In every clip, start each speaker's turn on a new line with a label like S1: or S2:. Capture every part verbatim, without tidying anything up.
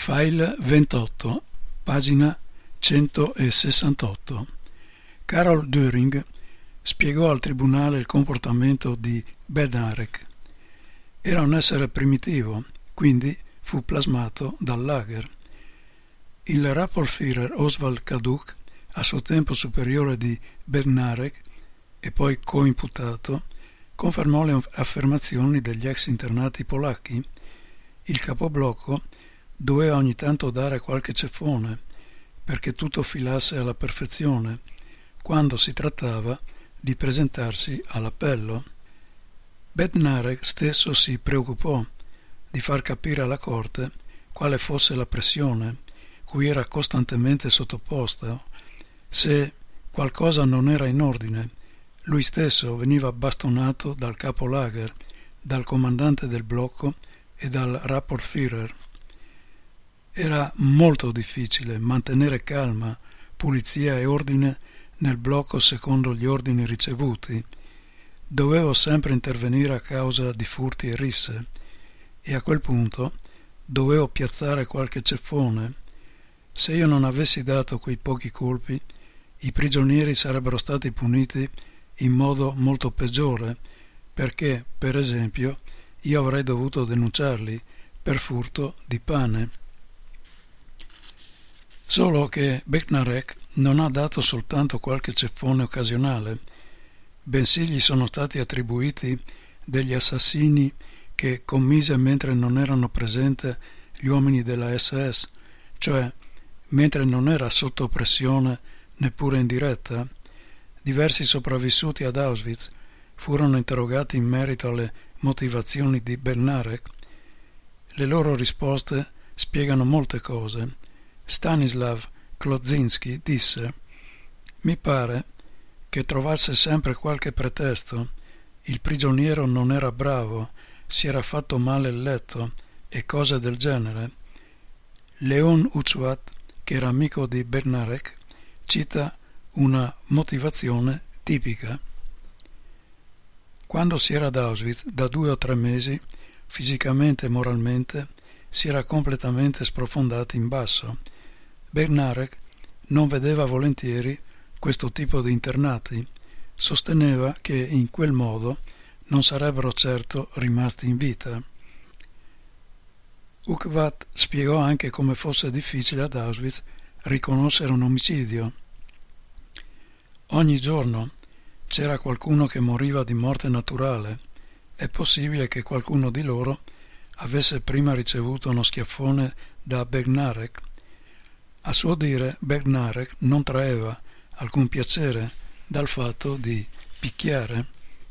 S1: File ventotto, pagina centosessantotto. Carol Döring spiegò al tribunale il comportamento di Bednarek. Era un essere primitivo, quindi fu plasmato dal lager. Il Rapportführer Oswald Kaduk, a suo tempo superiore di Bednarek e poi coimputato, confermò le affermazioni degli ex internati polacchi. Il capoblocco doveva ogni tanto dare qualche ceffone perché tutto filasse alla perfezione quando si trattava di presentarsi all'appello. Bednarek stesso si preoccupò di far capire alla corte quale fosse la pressione cui era costantemente sottoposto. Se qualcosa non era in ordine, lui stesso veniva bastonato dal capo lager, dal comandante del blocco e dal Rapportführer. Era molto difficile mantenere calma, pulizia e ordine nel blocco secondo gli ordini ricevuti. Dovevo sempre intervenire a causa di furti e risse, e a quel punto dovevo piazzare qualche ceffone. Se io non avessi dato quei pochi colpi, i prigionieri sarebbero stati puniti in modo molto peggiore, perché, per esempio, io avrei dovuto denunciarli per furto di pane. Solo che Bednarek non ha dato soltanto qualche ceffone occasionale, bensì gli sono stati attribuiti degli assassini che commise mentre non erano presenti gli uomini della S S, cioè mentre non era sotto pressione neppure in diretta. Diversi sopravvissuti ad Auschwitz furono interrogati in merito alle motivazioni di Bednarek. Le loro risposte spiegano molte cose. Stanislav Klodzinski disse: «Mi pare che trovasse sempre qualche pretesto. Il prigioniero non era bravo, si era fatto male il letto e cose del genere». Leon Uczwat, che era amico di Bednarek, cita una motivazione tipica. Quando si era ad Auschwitz da due o tre mesi, fisicamente e moralmente, si era completamente sprofondati in basso. Bednarek non vedeva volentieri questo tipo di internati, sosteneva che in quel modo non sarebbero certo rimasti in vita. Uczwat spiegò anche come fosse difficile ad Auschwitz riconoscere un omicidio. Ogni giorno c'era qualcuno che moriva di morte naturale. È possibile che qualcuno di loro avesse prima ricevuto uno schiaffone da Bednarek. A suo dire, Bednarek non traeva alcun piacere dal fatto di picchiare.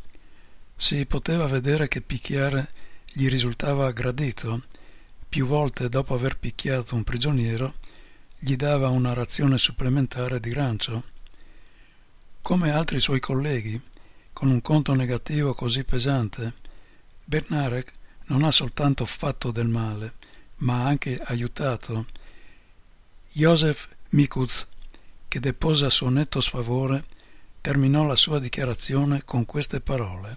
S1: Si poteva vedere che picchiare gli risultava gradito. Più volte dopo aver picchiato un prigioniero gli dava una razione supplementare di rancio. Come altri suoi colleghi, con un conto negativo così pesante, Bednarek non ha soltanto fatto del male, ma ha anche aiutato. Josef Mikutz, che depose a suo netto sfavore, terminò la sua dichiarazione con queste parole: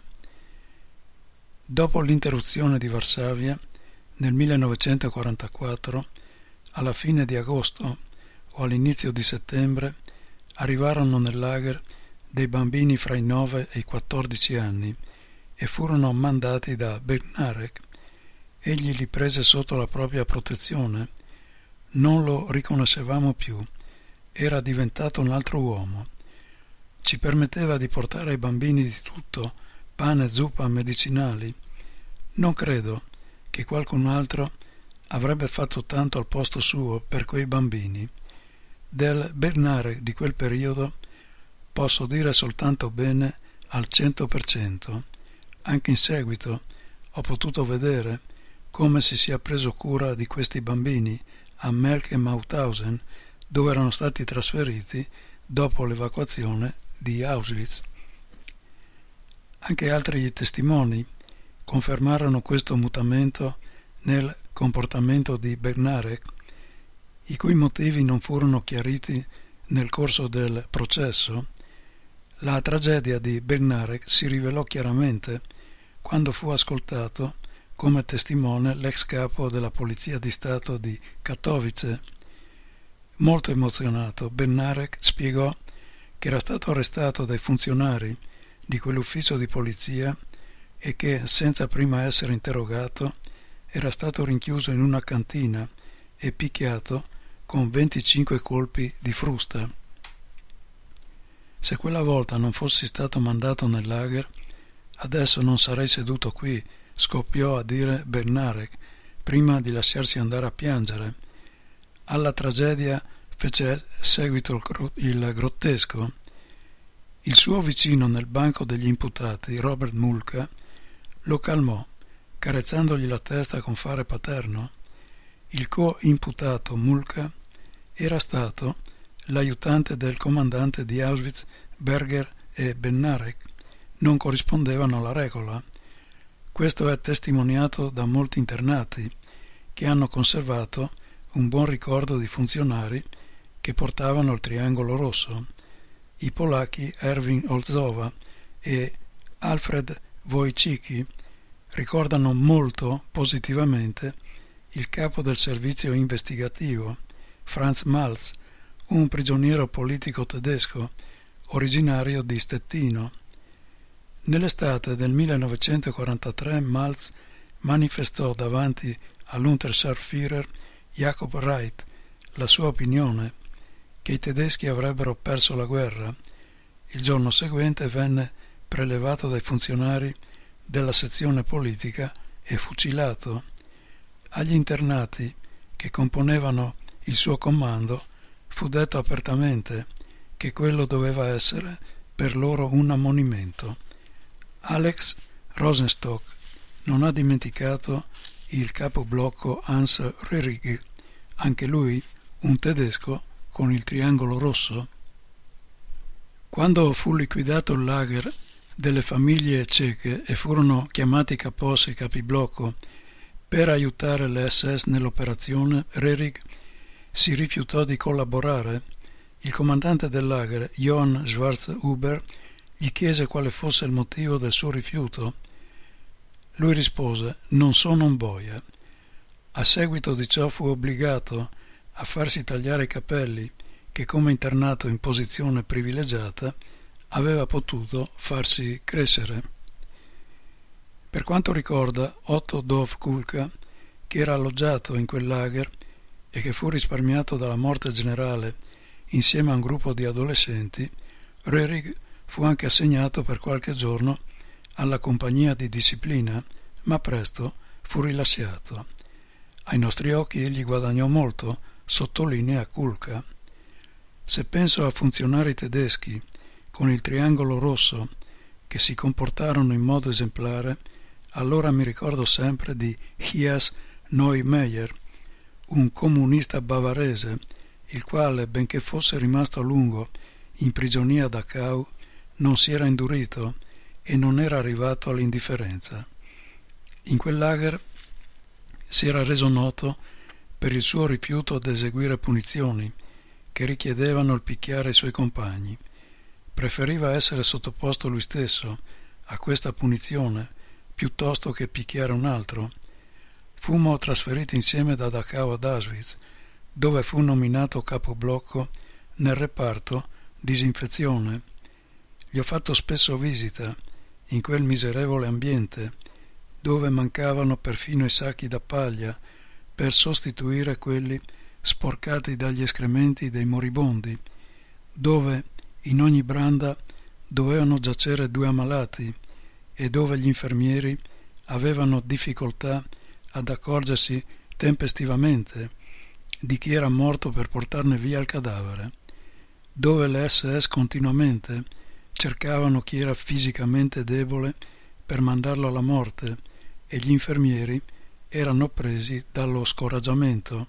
S1: «Dopo l'interruzione di Varsavia, nel millenovecentoquarantaquattro, alla fine di agosto o all'inizio di settembre, arrivarono nel lager dei bambini fra i nove e i quattordici anni e furono mandati da Bednarek. Egli li prese sotto la propria protezione. Non lo riconoscevamo più, era diventato un altro uomo. Ci permetteva di portare ai bambini di tutto, pane, zuppa, medicinali. Non credo che qualcun altro avrebbe fatto tanto al posto suo per quei bambini. Del Bednarek di quel periodo posso dire soltanto bene al cento per cento. Anche in seguito ho potuto vedere come si sia preso cura di questi bambini a Melk e Mauthausen, dove erano stati trasferiti dopo l'evacuazione di Auschwitz». Anche altri testimoni confermarono questo mutamento nel comportamento di Bednarek, i cui motivi non furono chiariti nel corso del processo. La tragedia di Bednarek si rivelò chiaramente quando fu ascoltato come testimone l'ex capo della Polizia di Stato di Katowice. Molto emozionato, Bednarek spiegò che era stato arrestato dai funzionari di quell'ufficio di polizia e che, senza prima essere interrogato, era stato rinchiuso in una cantina e picchiato con venticinque colpi di frusta. Se quella volta non fossi stato mandato nel lager, adesso non sarei seduto qui, scoppiò a dire Bednarek, prima di lasciarsi andare a piangere. Alla tragedia fece seguito il grottesco. Il suo vicino nel banco degli imputati, Robert Mulca, lo calmò, carezzandogli la testa con fare paterno. Il co-imputato Mulca era stato l'aiutante del comandante di Auschwitz. Berger e Bednarek non corrispondevano alla regola. Questo è testimoniato da molti internati che hanno conservato un buon ricordo di funzionari che portavano il triangolo rosso. I polacchi Erwin Olzowa e Alfred Wojcicki ricordano molto positivamente il capo del servizio investigativo, Franz Malz, un prigioniero politico tedesco originario di Stettino. Nell'estate del millenovecentoquarantatré Malz manifestò davanti all'Unterscharführer Jakob Reit la sua opinione che i tedeschi avrebbero perso la guerra. Il giorno seguente venne prelevato dai funzionari della sezione politica e fucilato. Agli internati che componevano il suo comando fu detto apertamente che quello doveva essere per loro un ammonimento. Alex Rosenstock non ha dimenticato il capoblocco Hans Röhrig, anche lui un tedesco con il triangolo rosso. Quando fu liquidato il lager delle famiglie ceche e furono chiamati capos e capiblocco per aiutare le S S nell'operazione, Röhrig si rifiutò di collaborare. Il comandante del lager, Johann Schwarzhuber, gli chiese quale fosse il motivo del suo rifiuto. Lui rispose: «Non sono un boia». A seguito di ciò fu obbligato a farsi tagliare i capelli, che come internato in posizione privilegiata aveva potuto farsi crescere. Per quanto ricorda Otto Dov Kulka, che era alloggiato in quel lager e che fu risparmiato dalla morte generale insieme a un gruppo di adolescenti, Röhrig fu anche assegnato per qualche giorno alla compagnia di disciplina, ma presto fu rilasciato. Ai nostri occhi egli guadagnò molto, sottolinea Kulka. Se penso a funzionari tedeschi con il triangolo rosso che si comportarono in modo esemplare, allora mi ricordo sempre di Hias Neumeyer, un comunista bavarese, il quale, benché fosse rimasto a lungo in prigionia a Dachau, non si era indurito e non era arrivato all'indifferenza. In quel lager si era reso noto per il suo rifiuto ad eseguire punizioni che richiedevano il picchiare i suoi compagni. Preferiva essere sottoposto lui stesso a questa punizione piuttosto che picchiare un altro. Fummo trasferiti insieme da Dachau ad Auschwitz, dove fu nominato capoblocco nel reparto disinfezione. Gli ho fatto spesso visita in quel miserevole ambiente, dove mancavano perfino i sacchi da paglia per sostituire quelli sporcati dagli escrementi dei moribondi, dove in ogni branda dovevano giacere due ammalati e dove gli infermieri avevano difficoltà ad accorgersi tempestivamente di chi era morto per portarne via il cadavere, dove le S S continuamente cercavano chi era fisicamente debole per mandarlo alla morte e gli infermieri erano presi dallo scoraggiamento.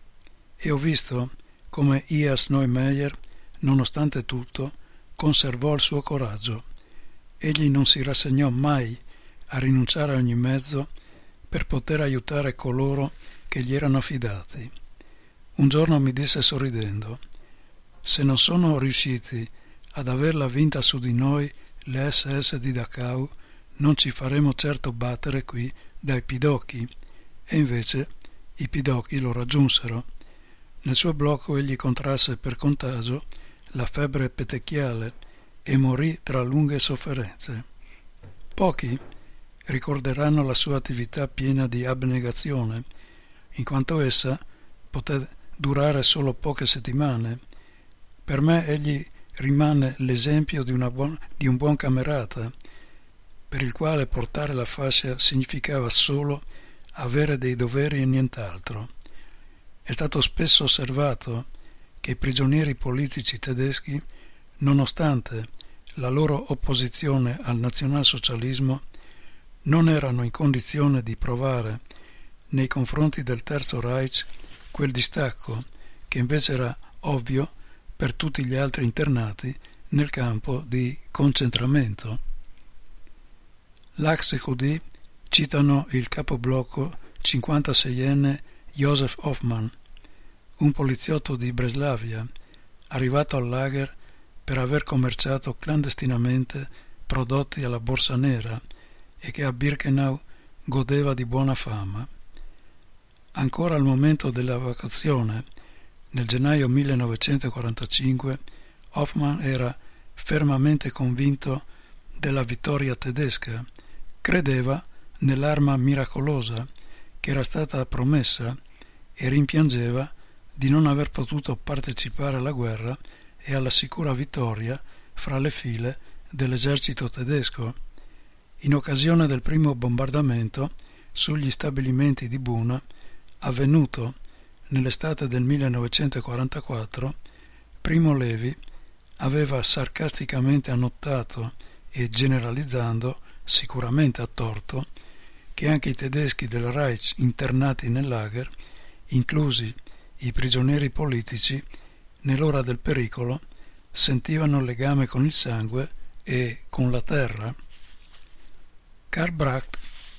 S1: E ho visto come Hias Neumeyer, nonostante tutto, conservò il suo coraggio. Egli non si rassegnò mai a rinunciare a ogni mezzo per poter aiutare coloro che gli erano affidati. Un giorno mi disse sorridendo: «Se non sono riusciti ad averla vinta su di noi le S S di Dachau, non ci faremo certo battere qui dai pidocchi, e invece i pidocchi lo raggiunsero. Nel suo blocco egli contrasse per contagio la febbre petechiale e morì tra lunghe sofferenze. Pochi ricorderanno la sua attività piena di abnegazione, in quanto essa poté durare solo poche settimane. Per me egli rimane l'esempio di, una buon, di un buon camerata, per il quale portare la fascia significava solo avere dei doveri e nient'altro. È stato spesso osservato che i prigionieri politici tedeschi, nonostante la loro opposizione al nazionalsocialismo, non erano in condizione di provare nei confronti del Terzo Reich quel distacco che invece era ovvio per tutti gli altri internati nel campo di concentramento. L'A C S C U D citano il capoblocco cinquantaseienne Josef Hoffmann, un poliziotto di Breslavia, arrivato al lager per aver commerciato clandestinamente prodotti alla borsa nera e che a Birkenau godeva di buona fama. Ancora al momento dell'evacuazione, nel gennaio millenovecentoquarantacinque, Hoffmann era fermamente convinto della vittoria tedesca, credeva nell'arma miracolosa che era stata promessa e rimpiangeva di non aver potuto partecipare alla guerra e alla sicura vittoria fra le file dell'esercito tedesco. In occasione del primo bombardamento sugli stabilimenti di Buna, avvenuto nell'estate del millenovecentoquarantaquattro, Primo Levi aveva sarcasticamente annotato e generalizzando, sicuramente a torto, che anche i tedeschi del Reich internati nel lager, inclusi i prigionieri politici, nell'ora del pericolo, sentivano legame con il sangue e con la terra. Karl Bracht,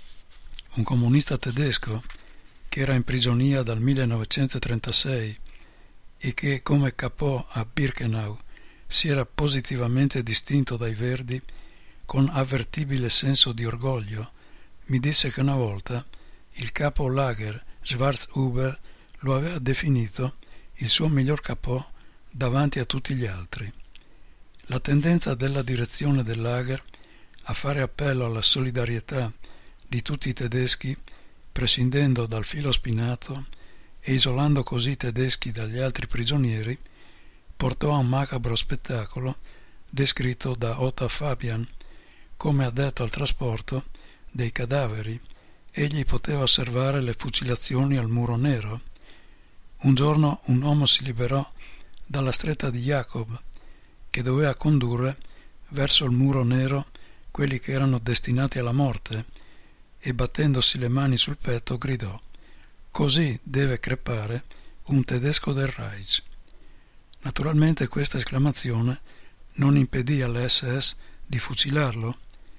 S1: un comunista tedesco che era in prigionia dal millenovecentotrentasei e che come capò a Birkenau si era positivamente distinto dai Verdi con avvertibile senso di orgoglio, mi disse che una volta il capo lager Schwarzhuber lo aveva definito il suo miglior capò davanti a tutti gli altri. La tendenza della direzione del lager a fare appello alla solidarietà di tutti i tedeschi, prescindendo dal filo spinato e isolando così i tedeschi dagli altri prigionieri, portò a un macabro spettacolo descritto da Otto Fabian come addetto al trasporto dei cadaveri. Egli poteva osservare le fucilazioni al muro nero. Un giorno un uomo si liberò dalla stretta di Jacob, che doveva condurre verso il muro nero quelli che erano destinati alla morte, e battendosi le mani sul petto gridò: «Così deve crepare un tedesco del Reich». Naturalmente questa esclamazione non impedì alle esse esse di fucilarlo.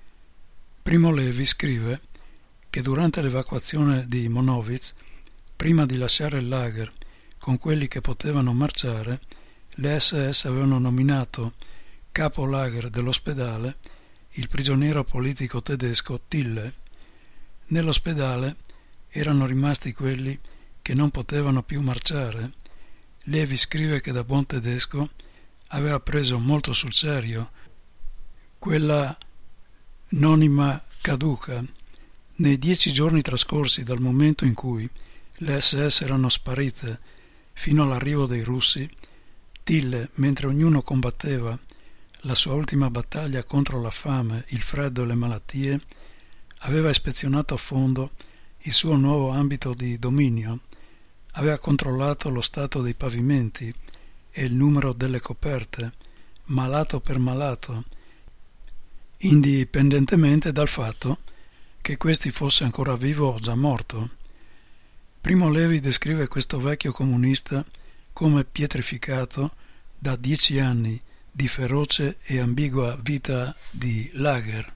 S1: Primo Levi scrive che durante l'evacuazione di Monowitz, prima di lasciare il lager con quelli che potevano marciare, le esse esse avevano nominato capo lager dell'ospedale il prigioniero politico tedesco Tille. Nell'ospedale erano rimasti quelli che non potevano più marciare. Levi scrive che da buon tedesco aveva preso molto sul serio quella nonima caduca. Nei dieci giorni trascorsi dal momento in cui le esse esse erano sparite fino all'arrivo dei russi, Tille, mentre ognuno combatteva la sua ultima battaglia contro la fame, il freddo e le malattie, aveva ispezionato a fondo il suo nuovo ambito di dominio, aveva controllato lo stato dei pavimenti e il numero delle coperte, malato per malato, indipendentemente dal fatto che questi fosse ancora vivo o già morto. Primo Levi descrive questo vecchio comunista come pietrificato da dieci anni di feroce e ambigua vita di lager.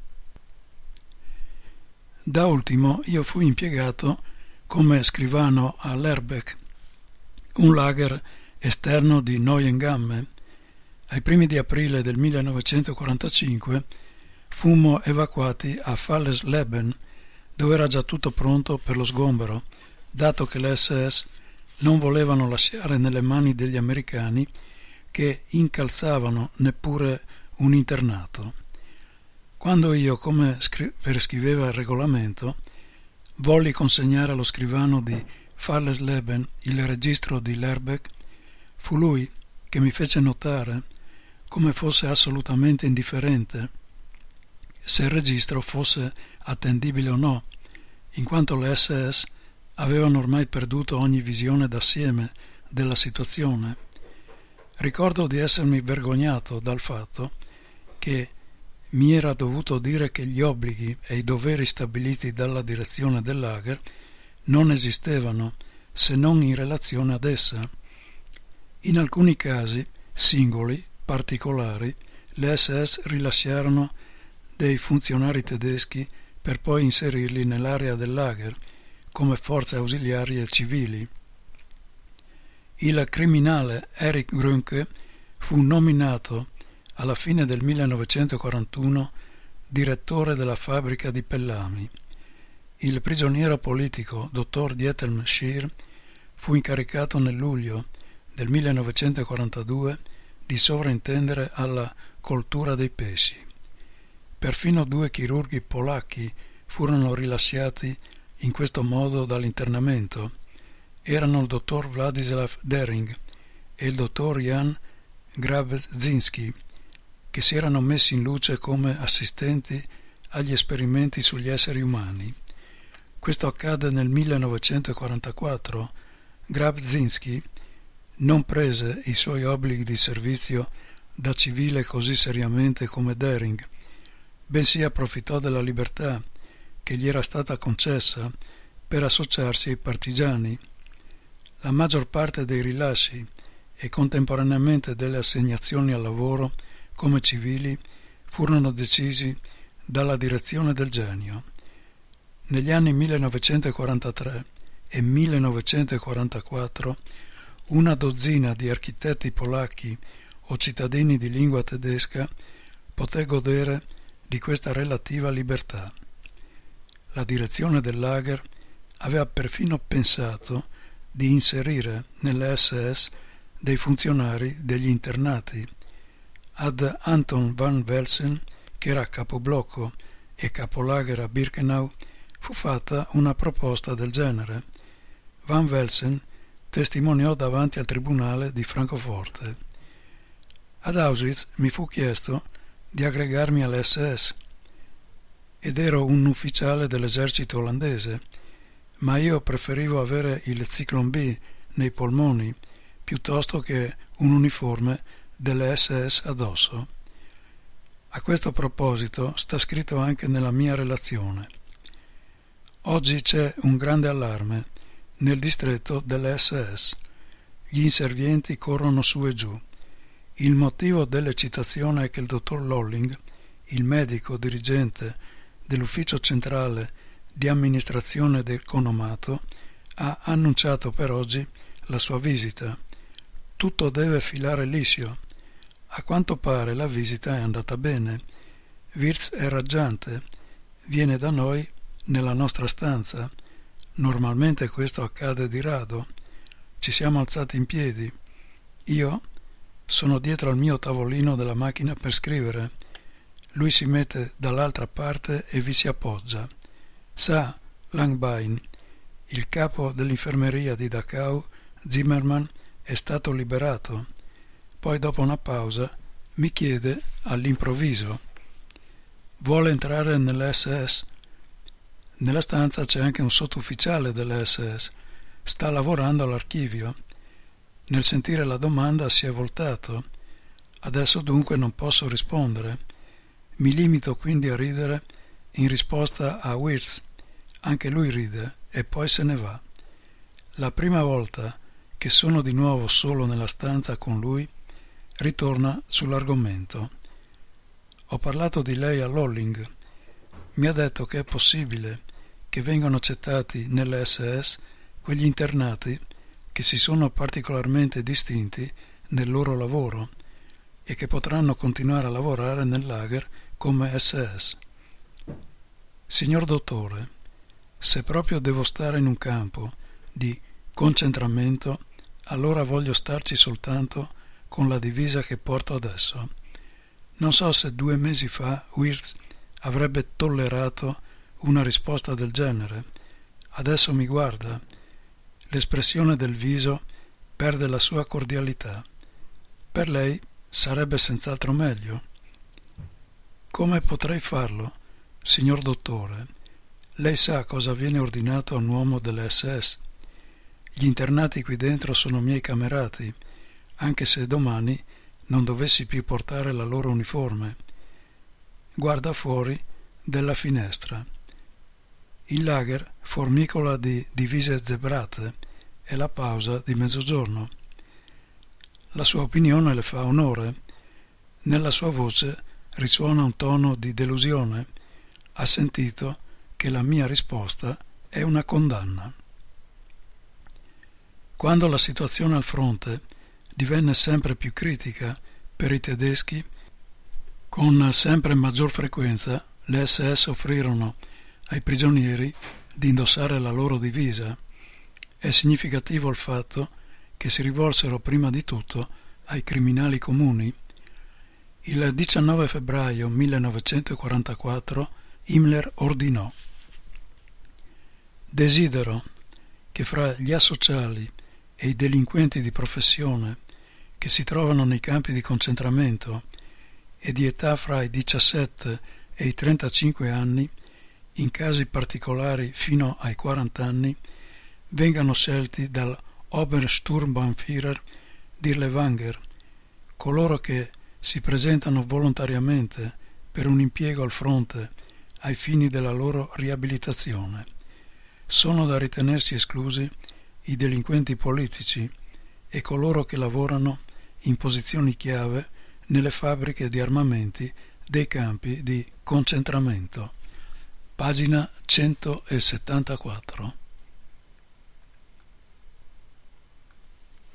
S1: Da ultimo io fui impiegato come scrivano a Lerbeck, un lager esterno di Neuengamme. Ai primi di aprile del millenovecentoquarantacinque fummo evacuati a Fallersleben dove era già tutto pronto per lo sgombero, dato che le esse esse non volevano lasciare nelle mani degli americani che incalzavano neppure un internato. Quando io, come scri- prescriveva il regolamento, volli consegnare allo scrivano di Fallesleben il registro di Lerbeck, fu lui che mi fece notare come fosse assolutamente indifferente se il registro fosse attendibile o no, in quanto le esse esse avevano ormai perduto ogni visione d'assieme della situazione. Ricordo di essermi vergognato dal fatto che mi era dovuto dire che gli obblighi e i doveri stabiliti dalla direzione del lager non esistevano se non in relazione ad essa. In alcuni casi, singoli, particolari, le esse esse rilasciarono dei funzionari tedeschi per poi inserirli nell'area del lager come forze ausiliarie civili. Il criminale Erich Grünke fu nominato alla fine del millenovecentoquarantuno direttore della fabbrica di Pellami. Il prigioniero politico dottor Diethelm Schier fu incaricato nel luglio del millenovecentoquarantadue di sovrintendere alla coltura dei pesci. Perfino due chirurghi polacchi furono rilasciati in questo modo dall'internamento. Erano il dottor Władysław Dering e il dottor Jan Grabzinski, che si erano messi in luce come assistenti agli esperimenti sugli esseri umani. Questo accade nel millenovecentoquarantaquattro. Grabzinski non prese i suoi obblighi di servizio da civile così seriamente come Dering, bensì approfittò della libertà che gli era stata concessa per associarsi ai partigiani. La maggior parte dei rilasci e contemporaneamente delle assegnazioni al lavoro come civili furono decisi dalla direzione del Genio. Negli anni millenovecentoquarantatré e millenovecentoquarantaquattro una dozzina di architetti polacchi o cittadini di lingua tedesca poté godere di questa relativa libertà. La direzione del lager aveva perfino pensato di inserire nelle esse esse dei funzionari degli internati. Ad Anton van Velsen, che era capoblocco e capolager a Birkenau, fu fatta una proposta del genere. Van Velsen testimoniò davanti al tribunale di Francoforte. Ad Auschwitz mi fu chiesto di aggregarmi alle esse esse ed ero un ufficiale dell'esercito olandese, ma io preferivo avere il Zyklon B nei polmoni piuttosto che un uniforme delle esse esse addosso. A questo proposito sta scritto anche nella mia relazione. Oggi c'è un grande allarme nel distretto delle esse esse. Gli inservienti corrono su e giù. Il motivo dell'eccitazione è che il dottor Lolling, il medico dirigente dell'ufficio centrale di amministrazione del conomato, ha annunciato per oggi la sua visita. Tutto deve filare liscio. A quanto pare la visita è andata bene. Wirtz è raggiante, viene da noi nella nostra stanza. Normalmente questo accade di rado. Ci siamo alzati in piedi. Io sono dietro al mio tavolino della macchina per scrivere. Lui si mette dall'altra parte e vi si appoggia. Sa, Langbein, il capo dell'infermeria di Dachau, Zimmermann, è stato liberato. Poi dopo una pausa mi chiede all'improvviso: vuole entrare nelle esse esse? Nella stanza c'è anche un sottufficiale delle esse esse, sta lavorando all'archivio. Nel sentire la domanda si è voltato. Adesso dunque non posso rispondere. Mi limito quindi a ridere in risposta a Wirtz. Anche lui ride e poi se ne va. La prima volta che sono di nuovo solo nella stanza con lui, ritorna sull'argomento. Ho parlato di lei a Lolling. Mi ha detto che è possibile che vengano accettati nelle esse esse quegli internati che si sono particolarmente distinti nel loro lavoro e che potranno continuare a lavorare nel lager come esse esse. Signor dottore, Se proprio devo stare in un campo di concentramento, allora voglio starci soltanto con la divisa che porto adesso. Non so se due mesi fa Wirtz avrebbe tollerato una risposta del genere. Adesso mi guarda. L'espressione del viso perde la sua cordialità. Per lei sarebbe senz'altro meglio. Come potrei farlo, signor dottore? Lei sa cosa viene ordinato a un uomo dell'esse esse. Gli internati qui dentro sono miei camerati, anche se domani non dovessi più portare la loro uniforme. Guarda fuori della finestra. Il lager formicola di divise zebrate e la pausa di mezzogiorno. La sua opinione le fa onore. Nella sua voce risuona un tono di delusione. Ha sentito che la mia risposta è una condanna. Quando la situazione al fronte divenne sempre più critica per i tedeschi, con sempre maggior frequenza le esse esse offrirono ai prigionieri di indossare la loro divisa. È significativo il fatto che si rivolsero prima di tutto ai criminali comuni. Il diciannove febbraio millenovecentoquarantaquattro Himmler ordinò: desidero che fra gli asociali e i delinquenti di professione che si trovano nei campi di concentramento e di età fra i diciassette e i trentacinque anni, in casi particolari fino ai quaranta anni, vengano scelti dall'Obersturmbannführer Dirlewanger coloro che si presentano volontariamente per un impiego al fronte ai fini della loro riabilitazione. Sono da ritenersi esclusi i delinquenti politici e coloro che lavorano in posizioni chiave nelle fabbriche di armamenti dei campi di concentramento. Pagina centosettantaquattro.